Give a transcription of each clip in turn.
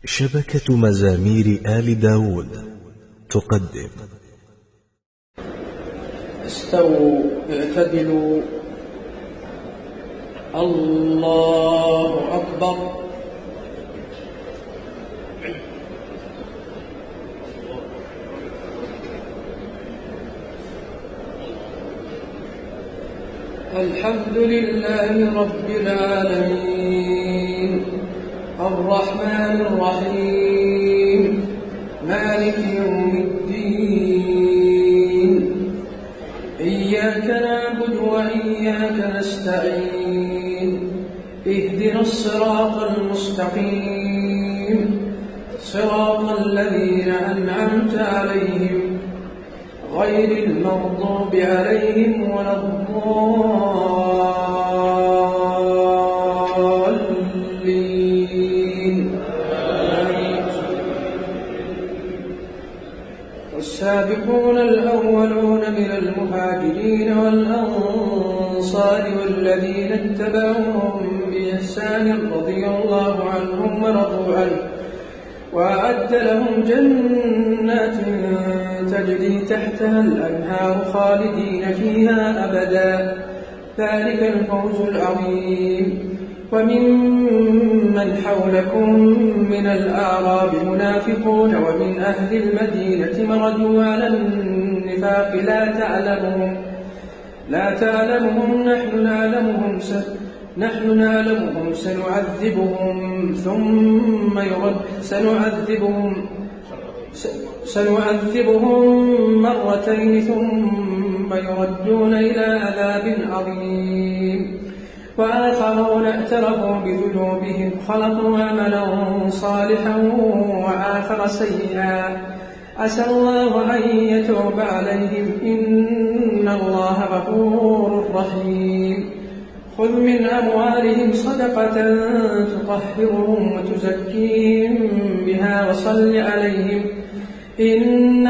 شبكة مزامير آل داود تقدم. استووا اعتدلوا. الله أكبر. الحمد لله رب العالمين الرحمن الرحيم مالك يوم الدين إياك نعبد وإياك نستعين اهدنا الصراط المستقيم صراط الذين أنعمت عليهم غير المغضوب عليهم ولا الضالين. والسابقون الأولون من المهاجرين والأنصار والذين اتبعوهم بإحسان رضي الله عنهم ورضوا عنه وأعد لهم جنات تجري تحتها الأنهار خالدين فيها أبدا ذلك الفوز العظيم. ومن حولكم من الأعراب منافقون ومن أهل المدينة مردوا على النفاق لا تعلمهم نحن نعلمهم سنعذبهم مرتين ثم يردون إلى عذاب عظيم. وآخرون اعترفوا بذنوبهم خلطوا عملا صالحا وآخر سيئا عسى الله أن يتوب عليهم إن الله غفور رحيم. خذ من أموالهم صدقة تطهرهم وتزكيهم بها وصل عليهم إن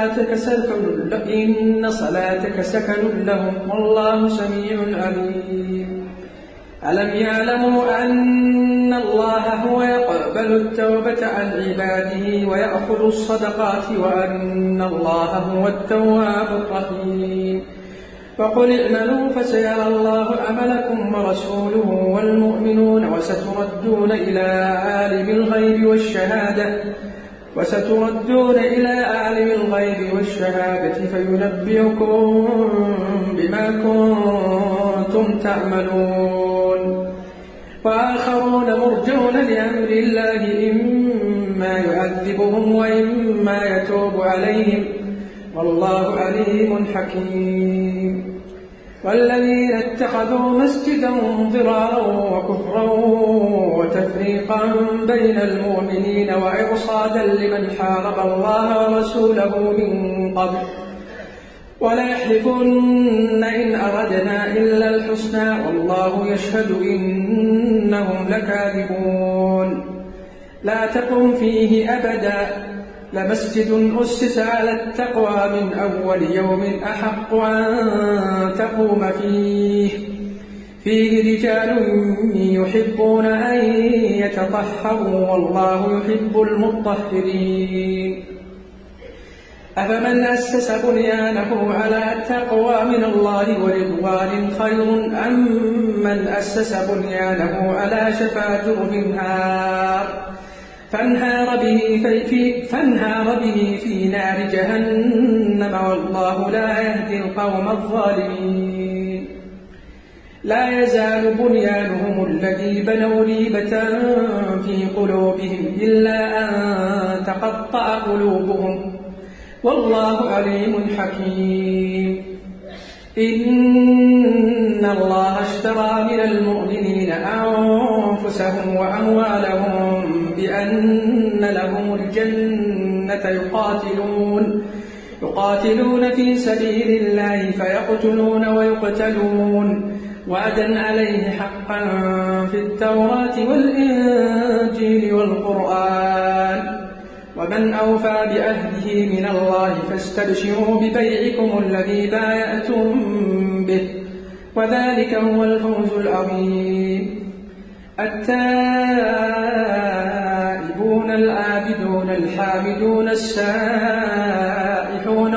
صلاتك سكن لهم والله سميع عليم. ألم يعلموا أن الله هو يقبل التوبة عن عباده ويأخذ الصدقات وأن الله هو التواب الرحيم. وقل اعملوا فسيرى الله عملكم ورسوله والمؤمنون وستردون إلى عالم الغيب والشهادة فينبئكم بما كنتم تعملون. وآخرون مرجون لأمر الله إما يعذبهم وإما يتوب عليهم والله عليم حكيم. والذين اتخذوا مسجدا ضرارا وكفرا وتفريقا بين المؤمنين وإرصادا لمن حارب الله ورسوله من قبل ولا يحلفن إن أردنا إلا الحسنى والله يشهد إنهم لكاذبون. لا تقم فيه أبدا لمسجد أسس على التقوى من أول يوم أحق أن تقوم فيه رجال يحبون أن يتطهروا والله يحب المطهرين. أفمن أسس بنيانه على التقوى من الله ورضوان خير أم من أسس بنيانه على شفا جرف فانهار به في نار جهنم والله لا يهدي القوم الظالمين. لا يزال بنيانهم الذي بنوا ريبة في قلوبهم إلا أن تقطع قلوبهم والله عليم حكيم. إن الله اشترى من المؤمنين أنفسهم وأموالهم بأن لهم الجنة يقاتلون في سبيل الله فيقتلون ويقتلون وعدا عليه حقا في التوراة والإنجيل والقرآن. ومن أوفى بعهده من الله فاستبشروا ببيعكم الذي بايعتم به وذلك هو الفوز العظيم. التائبون التائبون العابدون الحامدون السائحون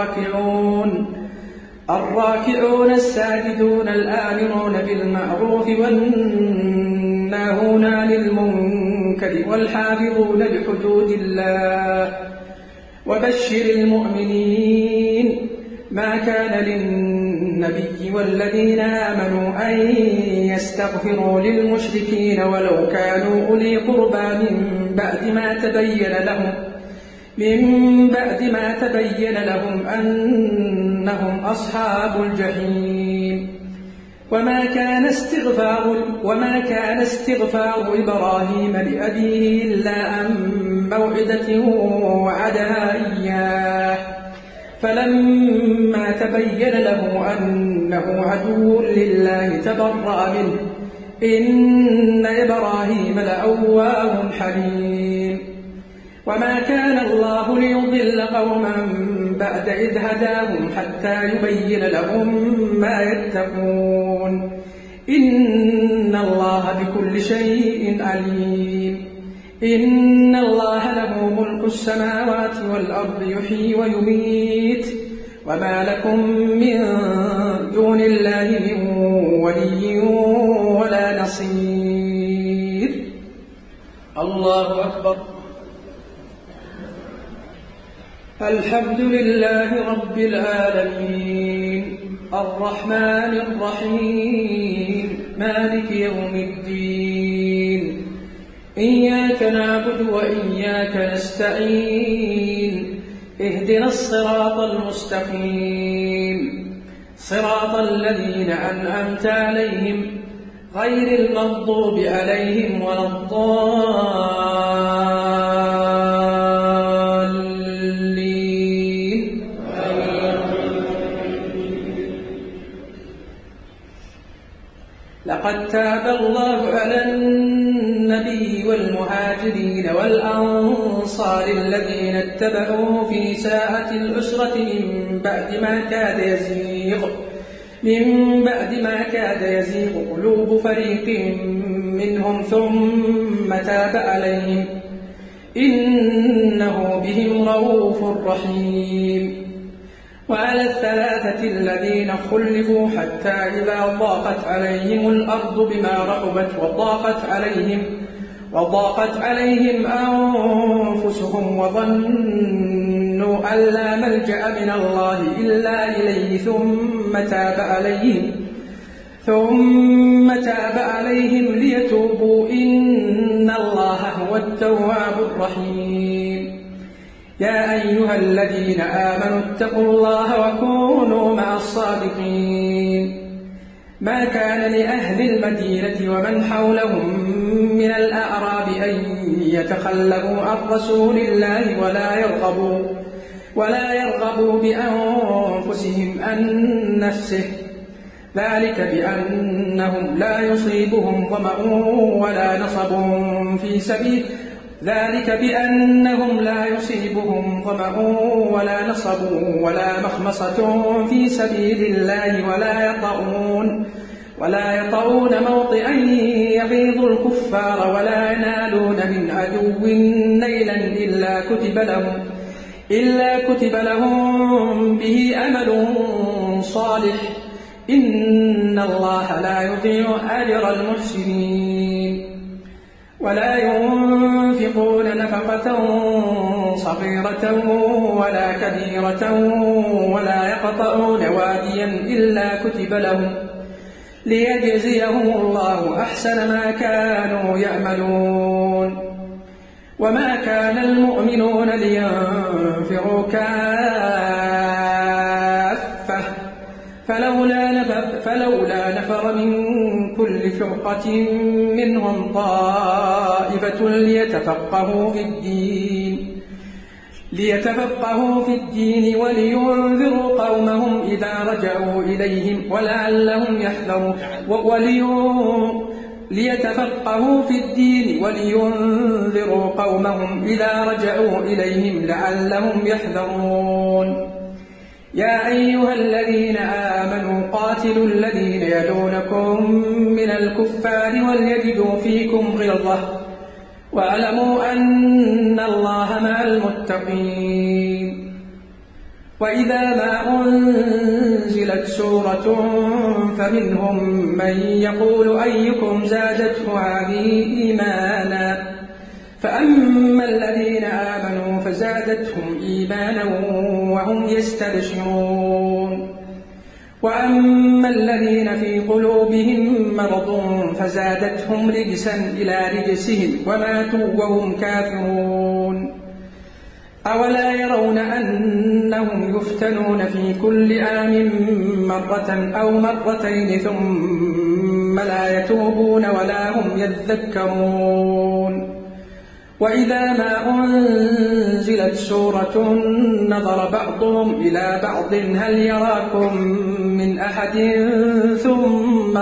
الراكعون الساجدون الآمرون بالمعروف والناهون عن المنكر والحافظون لحدود الله وبشر المؤمنين. ما كان للنبي والذين آمنوا أن يستغفروا للمشركين ولو كانوا أولي قربى من بعد ما تبين لهم أنهم أصحاب الجحيم. وما كان استغفار إبراهيم لأبيه إلا عن موعدة وعدها إياه، فلما تبين له أنه عدو لله تبرأ منه، إن إبراهيم لأواه حليم. وما كان الله ليضل قوما بعد إذ هداهم حتى يبين لهم ما يتقون، إن الله بكل شيء عليم. إن الله له ملك السماوات والأرض يحيي ويميت، وما لكم من دون الله من ولي ولا نصير. الله أكبر. الحمد لله رب العالمين الرحمن الرحيم مالك يوم الدين، إياك نعبد وإياك نستعين، اهدنا الصراط المستقيم، صراط الذين أنعمت عليهم غير المغضوب عليهم ولا الضالين. لقد تاب الله على النبي والمهاجرين والأنصار الذين اتبعوه في ساعة العسرة من بعد ما كاد يزيغ قلوب فريق منهم ثم تاب عليهم، إنه بهم رؤوف رحيم. وعلى الثلاثة الذين خلفوا حتى إذا ضاقت عليهم الأرض بما رحبت وضاقت عليهم أنفسهم وظنوا أن لا ملجأ من الله إلا إليه ثم تاب عليهم ليتوبوا، إن الله هو التواب الرحيم. يا أيها الذين آمنوا اتقوا الله وكونوا مع الصادقين. ما كان لأهل المدينة ومن حولهم من الأعراب أن يتخلفوا عن رسول الله ولا يرغبوا بأنفسهم عن نفسه، ذلك بأنهم لا يصيبهم ظمأ ولا نصب ولا مخمصة في سبيل الله ولا يطؤون موطئا يغيظ الكفار ولا ينالون من عدو نيلا إلا كتب لهم به أمل صالح، إن الله لا يضيع أجر المحسنين. ولا ينفقون نفقة صغيرة ولا كبيرة ولا يقطعون واديا إلا كتب لهم ليجزيهم الله أحسن ما كانوا يعملون. وما كان المؤمنون لينفروا كافة فلولا نفر من كل فرقة منهم طائفة ليتفقهوا في الدين ولينذروا قومهم إذا رجعوا إليهم ولعلهم يحذرون. ليتفقهوا في الدين ولينذروا قومهم إذا رجعوا إليهم لعلهم يحذرون. يا أيها الذين آمنوا قاتلوا الذين يلونكم من الكفار وليجدوا فيكم غلظة واعلموا أن الله مع المتقين. وإذا ما أنزلت سورة فمنهم من يقول أيكم زادته هذه إيمانا، فأما الذين آمنوا فزادتهم إيمانا وهم يستبشرون، وأما الذين في قلوبهم مرض فزادتهم رجسا إلى رجسهم وماتوا وهم كافرون. أولا يرون أنهم يفتنون في كل عام مرة أو مرتين ثم لا يتوبون ولا هم يذكرون. وإذا ما أنزلت سورة نظر بعضهم إلى بعض هل يراكم من أحد ثم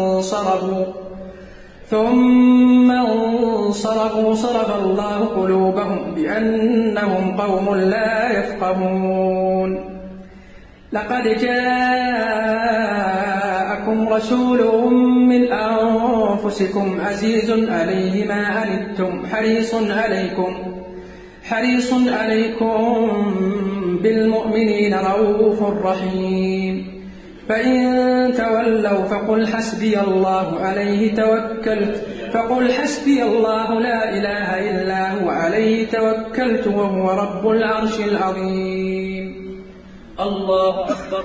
انصرفوا صرف الله قلوبهم بأنهم قوم لا يفقهون. لقد جاءكم رسول من أنفسكم عزيز عليه ما عنتم حريص عليكم بالمؤمنين رؤوف رحيم. فإن تولوا فقل حسبي الله لا إله إلا هو عليه توكلت وهو رب العرش العظيم. الله أكبر.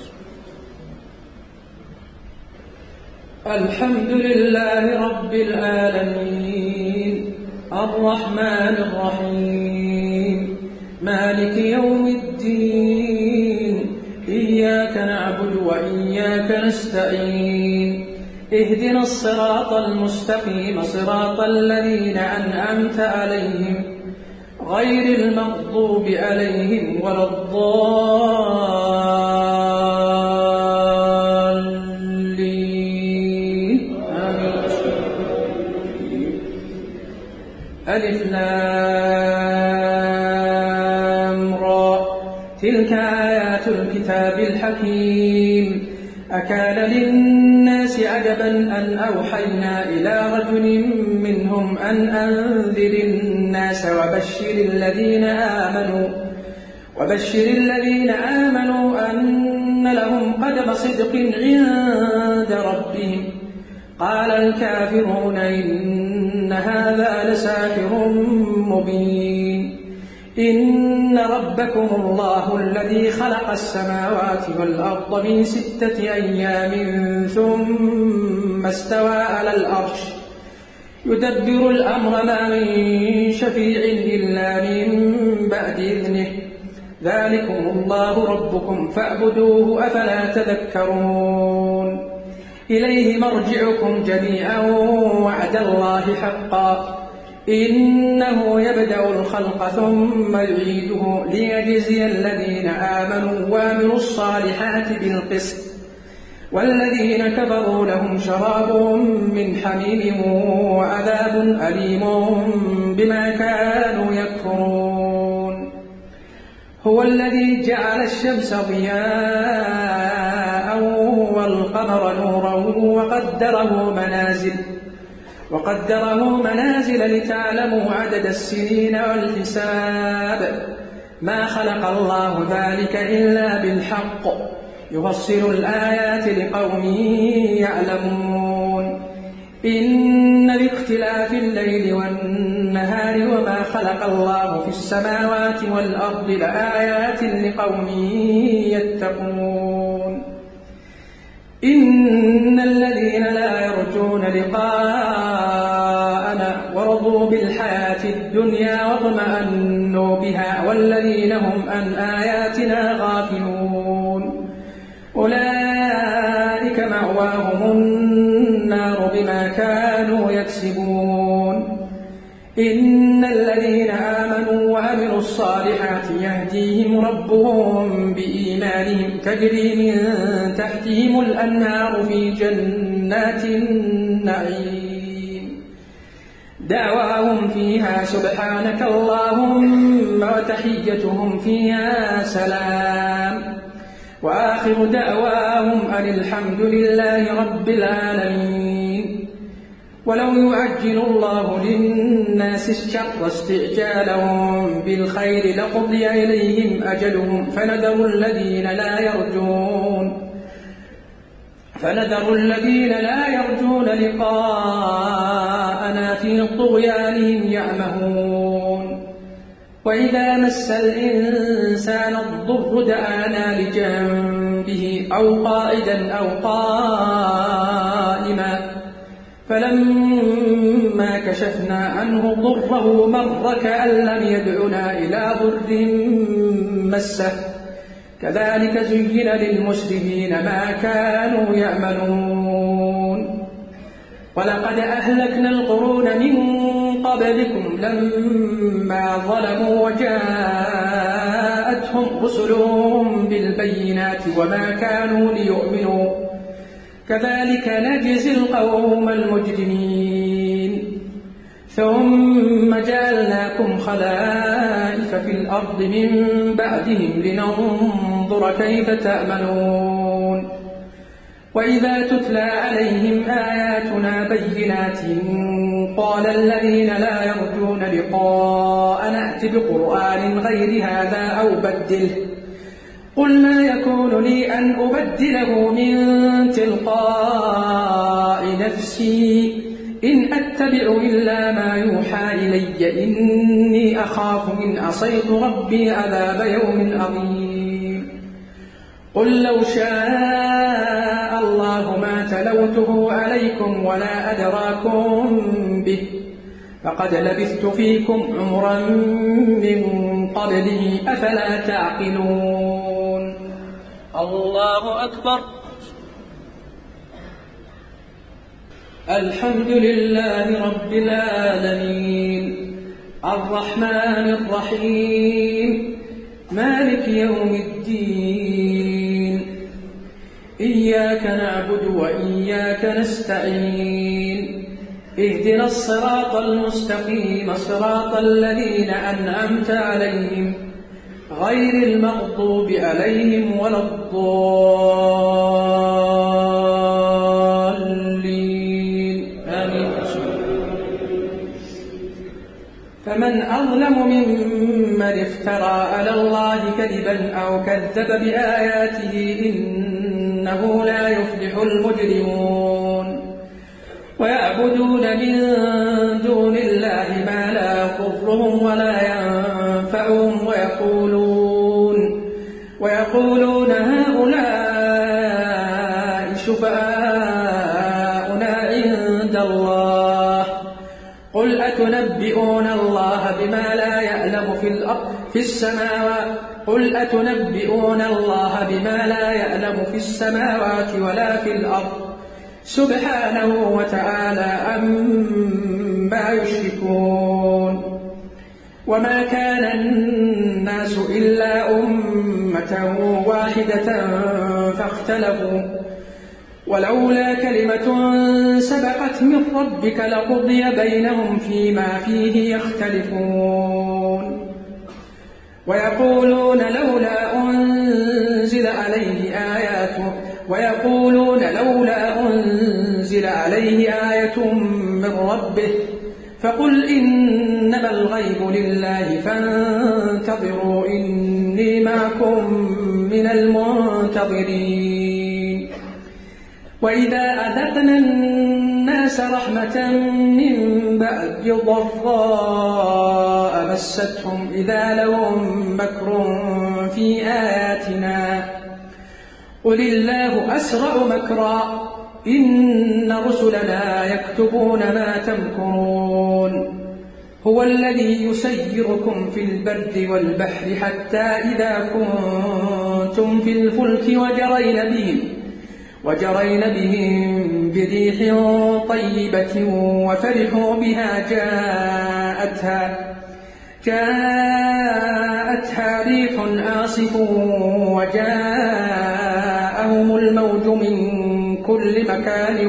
الحمد لله رب العالمين الرحمن الرحيم مالك يوم الدين إياك نعبد وإياك نستعين اهدنا الصراط المستقيم صراط الذين أنعمت عليهم غير المغضوب عليهم ولا الضالين آمين. ألف لام را تلك آيات الكتاب الحكيم. أكان للناس عجبا أن أوحينا إلى رجل منهم أن أنذر الناس وبشر الذين آمنوا أن لهم قدم صدق عند ربهم. قال الكافرون إن هذا لساحر مبين. إن ربكم الله الذي خلق السماوات والأرض من 6 أيام ثم استوى على العرش يدبر الأمر ما من شفيع إلا من بعد إذنه ذلكم الله ربكم فاعبدوه أفلا تذكرون. إليه مرجعكم جميعا وعد الله حقا إنه يبدأ الخلق ثم يعيده ليجزي الذين آمنوا وعملوا الصالحات بالقسط والذين كفروا لهم شراب من حميم وعذاب أليم بما كانوا يكفرون. هو الذي جعل الشمس ضياء والقمر نورا وقدره منازل لتعلموا عدد السنين والحساب. ما خلق الله ذلك إلا بالحق يفصل الآيات لقوم يعلمون. إن باختلاف الليل والنهار وما خلق الله في السماوات والأرض لآيات لقوم يتقون. إن الذين لا يرجون لقاءنا ورضوا بالحياة الدنيا واطمأنوا بها والذين هم عن آياتنا غافلون أولئك مأواهم النار بما كانوا يكسبون. إن الذين آمنوا وعملوا الصالحات يهديهم ربهم بإيمانهم تجري من تحتهم الأنهار في جنات النعيم دعواهم فيها سبحانك اللهم وتحيتهم فيها سلام وآخر دعواهم أن الحمد لله رب العالمين. ولو يعجل الله للناس الشر استعجالهم بالخير لقضي إليهم أجلهم فنذر الذين لا يرجون لقاءنا في طغيانهم يعمهون. وإذا مس الإنسان الضر دعانا لجنبه أو قائدا أو قائما فلما كشفنا عنه ضره مر كأن لم يدعنا إلى ضر مسه كذلك زين للمسرفين ما كانوا يعملون. ولقد أهلكنا القرون من قبلكم لما ظلموا وجاءتهم رسلهم بالبينات وما كانوا ليؤمنوا كذلك نجزي القوم المجرمين. ثم جعلناكم خلائف في الأرض من بعدهم لننظر كيف تأمنون. وإذا تتلى عليهم آياتنا بينات قال الذين لا يرجون لقاء نأت بقرآن غير هذا أو بدله قل ما يكون لي أن أبدله من تلقاء نفسي إن أتبع إلا ما يوحى إلي إني أخاف إن عصيت ربي عذاب يوم عظيم. قل لو شاء الله ما تلوته عليكم ولا أدراكم به فقد لبثت فيكم عمرا من قبله أفلا تعقلون. الله أكبر. الحمد لله رب العالمين الرحمن الرحيم مالك يوم الدين إياك نعبد وإياك نستعين اهدنا الصراط المستقيم صراط الذين أنعمت عليهم غير المغضوب عليهم ولا الضالين آمين. فمن أظلم ممن افترى على الله كذبا أو كذب بآياته إنه لا يفلح المجرمون. ويعبدون من دون الله ما لا يضرهم ولا ينفعهم ويقولون هؤلاء شفعاؤنا عند الله قل أتنبئون الله بما لا يعلم في السماوات قل أتنبئون الله بما لا يعلم في السماوات ولا في الأرض سبحانه وتعالى عما يشركون. وما كان الناس إلا أمة واحدة فاختلفوا ولولا كلمة سبقت من ربك لقضي بينهم فيما فيه يختلفون. ويقولون لولا أنزل عليه آية من ربه فقل إنما الغيب لله فانتظروا إني معكم من المنتظرين. وإذا أذقنا الناس رحمة من بعد ضراء مستهم إذا لهم مكر في آياتنا قل الله أسرع مكرا إن رسلنا يكتبون ما تمكرون. هو الذي يسيركم في البر والبحر حتى إذا كنتم في الفلك وجرين بهم بريح طيبة وفرحوا بها جاءتها ريح عاصف وجاءهم الموج من كل مكان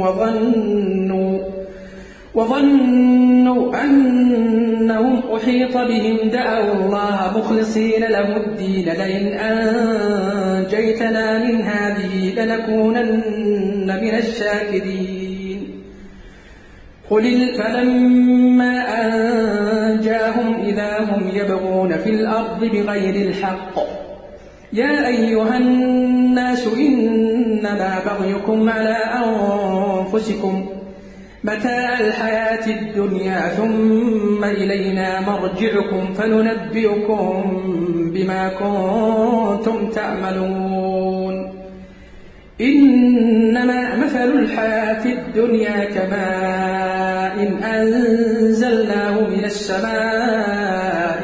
وظنوا أنهم أحيط بهم دعوا الله مخلصين له الدين لئن أنجيتنا من هذه لنكونن من الشاكرين. فلما أنجاهم إذا هم يبغون في الأرض بغير الحق يا أيها الناس إنما بغيكم على أنفسكم متاع الحياة الدنيا ثم إلينا مرجعكم فننبئكم بما كنتم تعملون إنما مثل الحياة الدنيا كماء أنزلناه من السماء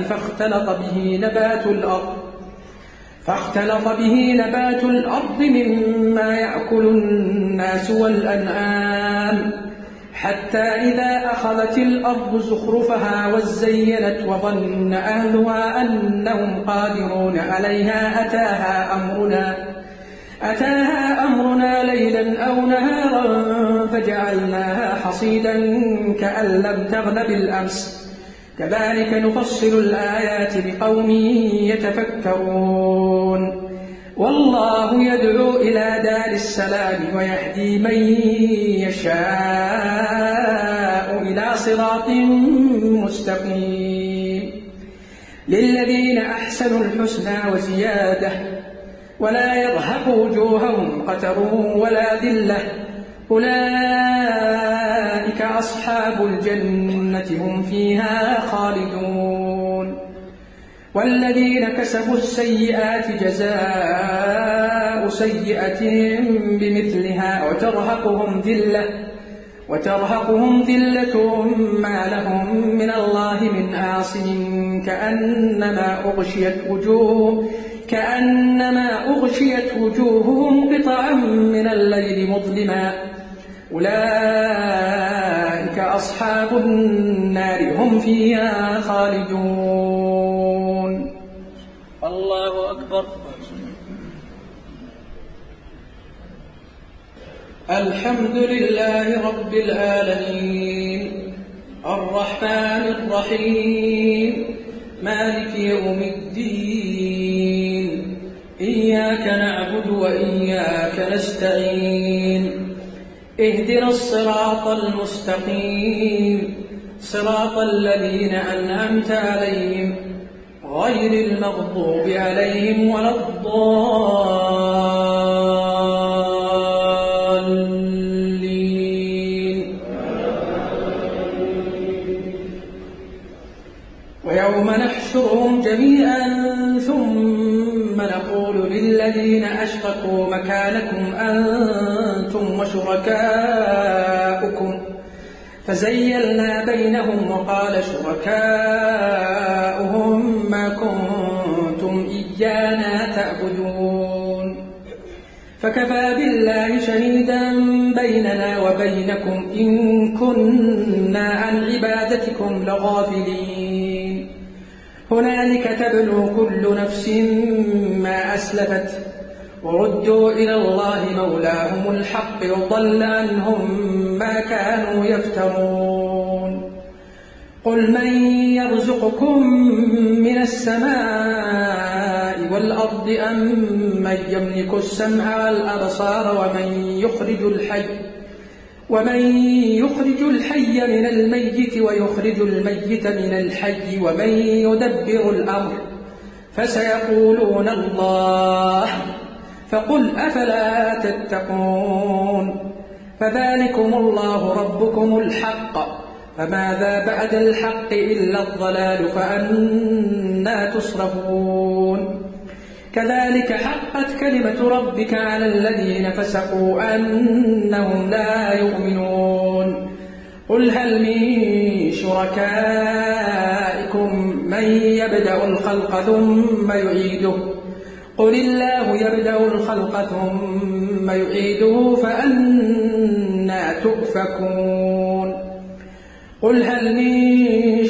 فاختلط به نبات الأرض مما يأكل الناس والأنعام حتى إذا أخذت الأرض زخرفها وزينت وظن أهلها أنهم قادرون عليها أتاها أمرنا ليلا أو نهارا فجعلناها حصيدا كأن لم تغن بالأمس كذلك نفصل الآيات لقوم يتفكرون والله يدعو إلى دار السلام ويهدي من يشاء إلى صراط مستقيم للذين أحسنوا الحسنى وزيادة ولا يرهق وجوههم قتر ولا ذلة أولئك أصحاب الجنة هم فيها خالدون والذين كسبوا السيئات جزاء سيئة بمثلها وترهقهم ذلة ما لهم من الله من عاصم كأنما أغشيت وجوههم قطعا من الليل مظلما أولئك أصحاب النار هم فيها خالدون الله أكبر. الحمد لله رب العالمين الرحمن الرحيم مالك يوم الدين إياك نعبد وإياك نستعين اهدنا الصراط المستقيم صراط الذين أنعمت عليهم غير المغضوب عليهم ولا الضالين. ويوم نحشرهم جميعا ثم نقول للذين أشركوا مكانكم أنتم وشركاؤكم فزيلنا بينهم وقال شركاؤهم ما كنتم إيانا تعبدون فكفى بالله شهيدا بيننا وبينكم إن كنا عن عبادتكم لغافلين هنالك تبلو كل نفس ما أسلفت وردوا إلى الله مولاهم الحق وضل عنهم ما كانوا يفترون قل من يرزقكم من السماء والأرض أم من يملك السمع والأبصار ومن يخرج الحي من الميت ويخرج الميت من الحي ومن يدبر الأمر فسيقولون الله فقل أفلا تتقون فذلكم الله ربكم الحق فماذا بعد الحق إلا الضلال فأنى تصرفون كذلك حقت كلمة ربك على الذين فسقوا أنهم لا يؤمنون قل هل من شركائكم من يبدأ الخلق ثم يعيده قل الله يبدأ الخلق ثم يعيده فأنى تؤفكون قل هل من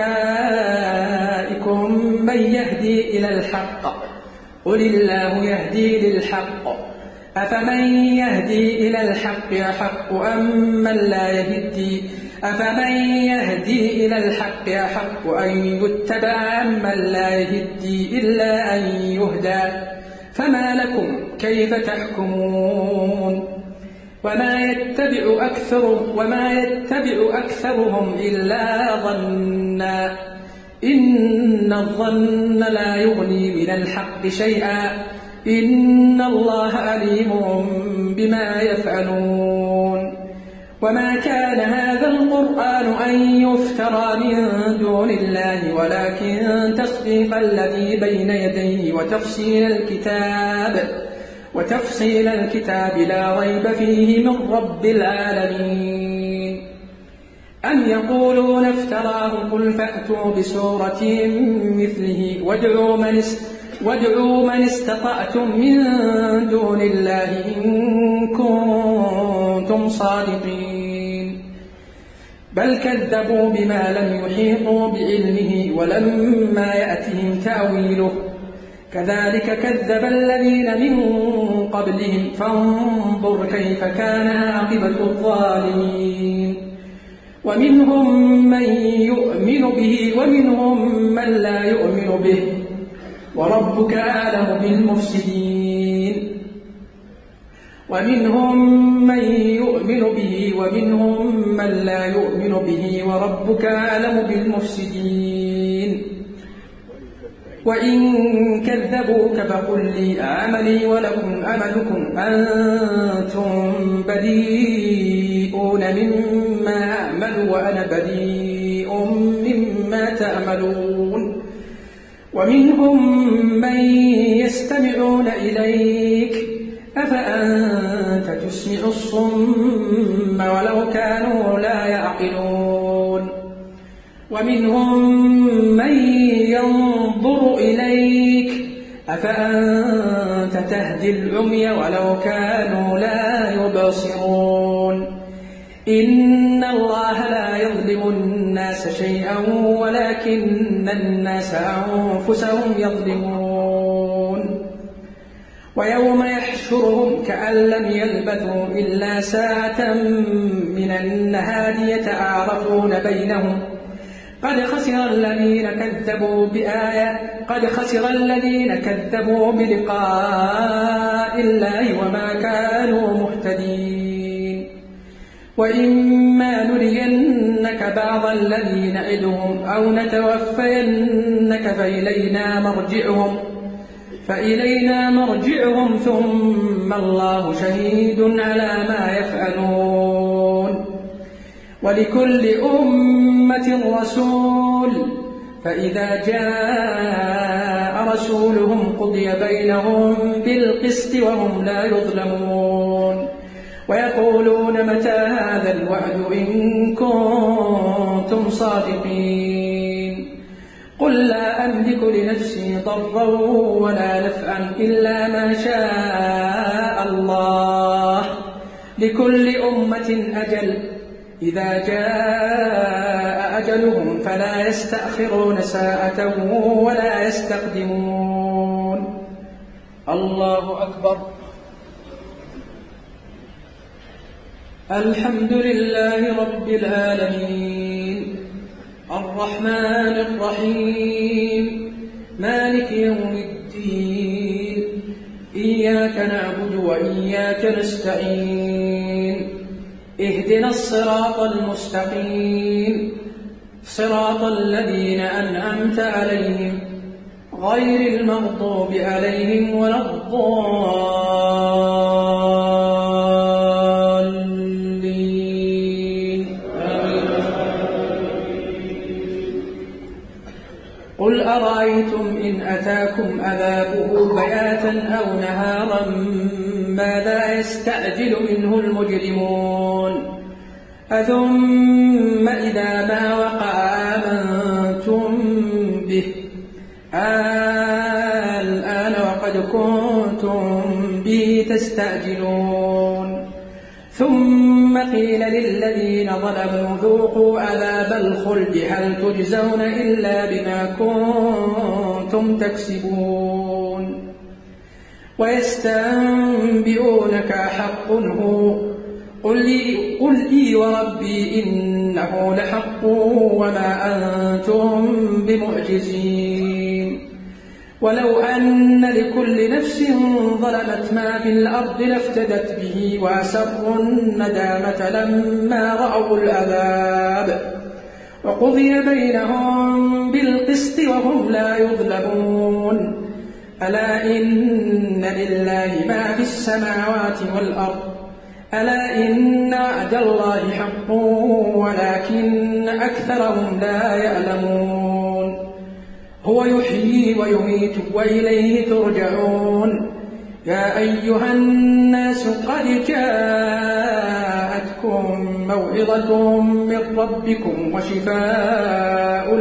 شركائكم من يهدي إلى الحق قل الله يهدي للحق أفمن يهدي إلى الحق أحق أم من لا يهدي أفمن يهدي إلى الحق أحق أن يتبع من لا يهدي إلا أن يهدى فما لكم كيف تحكمون وما يتبع أكثرهم إلا ظنا إن الظن لا يغني من الحق شيئا إن الله عليم بما يفعلون. وما كان هذا القرآن أن يفترى من دون الله ولكن تصديق الذي بين يديه وتفصيل الكتاب لا ريب فيه من رب العالمين. أم يقولون افتراه قل فأتوا بسورة مثله وادعوا من استطعتم من دون الله إن كنتم صادقين. بل كذبوا بما لم يحيطوا بعلمه ولما يأتهم تأويله كذلك كذب الذين من قبلهم فانظر كيف كان عاقبة الظالمين. ومنهم من يؤمن به ومنهم من لا يؤمن به وربك أعلم بالمفسدين. ومنهم من يؤمن به ومنهم من لا يؤمن به وربك أعلم بالمفسدين. وإن كذبوك فقل لي أعملي ولكم أملكم أنتم بديئون مما أعمل وأنا بديء مما تعملون. ومنهم من يستمعون إليك أفأنت تسمع الصم ولو كانوا لا يعقلون. ومنهم من ينظر إليك أفأنت تهدي العمي ولو كانوا لا يبصرون. إن الله لا يظلم الناس شيئا ولكن الناس أنفسهم يظلمون. ويوم يحشرهم كأن لم يلبثوا إلا ساعة من النهار يتعارفون بينهم قد خسر الذين كذبوا بلقاء الله وما كانوا مهتدين. وإما نرينك بعض الذي نعدهم أو نتوفينك فإلينا مرجعهم ثم الله شهيد على ما يفعلون. ولكل أمة رسول فإذا جاء رسولهم قضي بينهم بالقسط وهم لا يظلمون. ويقولون متى هذا الوعد إن كنتم صادقين. قل لا أملك لنفسي ضرا ولا نفعا إلا ما شاء الله لكل أمة أجل إذا جاء أجلهم فلا يستأخرون ساعة ولا يستقدمون. الله أكبر. الحمد لله رب العالمين الرحمن الرحيم مالك يوم الدين إياك نعبد وإياك نستعين اهدنا الصراط المستقيم صراط الذين أنعمت عليهم غير المغضوب عليهم ولا الضالين. قل أرأيتم إن أتاكم عذابه بياتا أو نهارا ماذا يستعجل منه المجرمون أثم إذا ما وقع آمنتم به الآن وقد كنتم به تستعجلون. ثم قيل للذين ظلموا ذوقوا عذاب الخلد هل تجزون إلا بما كنتم تكسبون. ويستنبئونك أحق هو قل لي وربي إنه لحق وما أنتم بمعجزين. ولو أن لكل نفس ظلمت ما في الأرض لافتدت به وأسروا الندامة لما رأوا العذاب وقضي بينهم بالقسط وهم لا يظلمون ألا إن لله ما في السماوات والأرض ألا إن وعد الله حق ولكن أكثرهم لا يعلمون هو يحيي ويميت وإليه ترجعون يا أيها الناس قد جاءتكم موعظة من ربكم وشفاء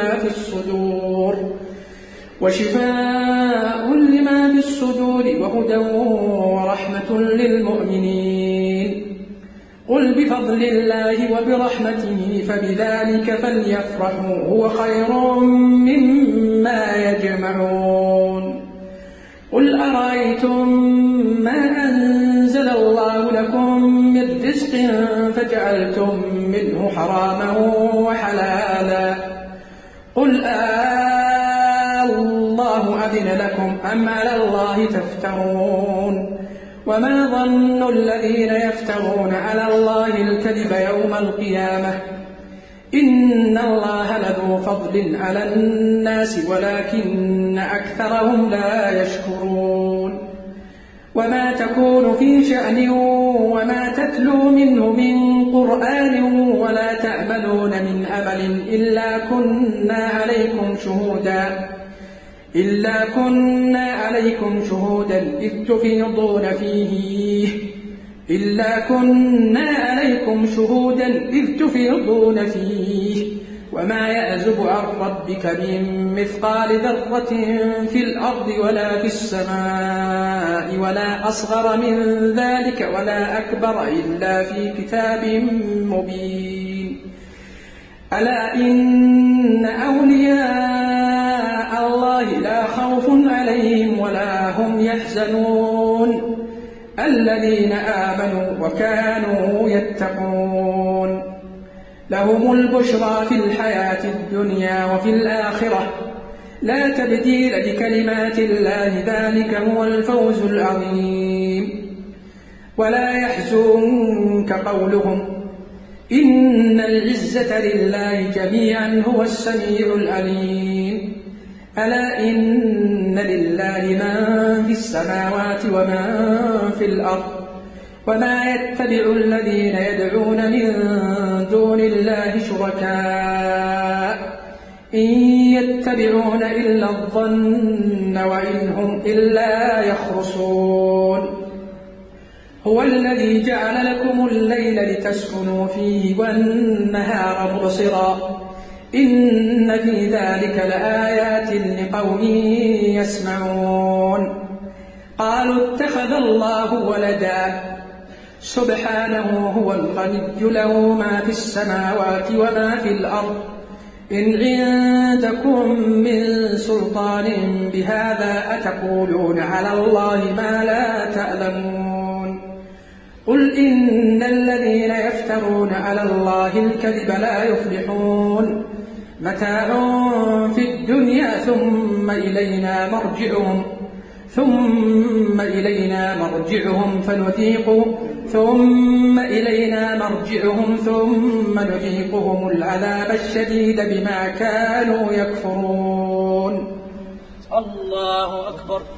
لما في الصدور وهدى ورحمة للمؤمنين قل بفضل الله وبرحمته فبذلك فليفرحوا هو خير مما يجمعون قل أرأيتم ما أنزل الله لكم من رزق فجعلتم منه حراما وحلالا قل الله أذن لكم أم على الله تفترون وما ظن الذين يفترون على الله الكذب يوم القيامة إن الله لذو فضل على الناس ولكن أكثرهم لا يشكرون وما تكون في شأن وما تتلو منه من قرآن ولا تعملون من عمل إلا كنا عليكم شهودا إذ تفيضون فيه وما يعزب عن ربك من مثقال ذرة في الأرض ولا في السماء ولا أصغر من ذلك ولا أكبر إلا في كتاب مبين ألا إن أولياء الله لا خوف عليهم ولا هم يحزنون الذين آمنوا وكانوا يتقون لهم البشرى في الحياة الدنيا وفي الآخرة لا تبديل لكلمات الله ذلك هو الفوز العظيم ولا يحزنك قولهم إن العزة لله جميعا هو السميع العليم ألا إن لله من في السماوات ومن في الأرض وما يتبع الذين يدعون من دون الله شركاء إن يتبعون إلا الظن وإن هم إلا يخرصون هو الذي جعل لكم الليل لتسكنوا فيه والنهار مبصرا إن في ذلك لآيات لقوم يسمعون قالوا اتخذ الله ولدا سبحانه هو الغني له ما في السماوات وما في الأرض إن عندكم من سلطان بهذا أتقولون على الله ما لا تعلمون قل إن الذين يفترون على الله الكذب لا يفلحون متاع في الدنيا ثم إلينا مرجعهم ثم نذيقهم العذاب الشديد بما كانوا يكفرون. الله أكبر.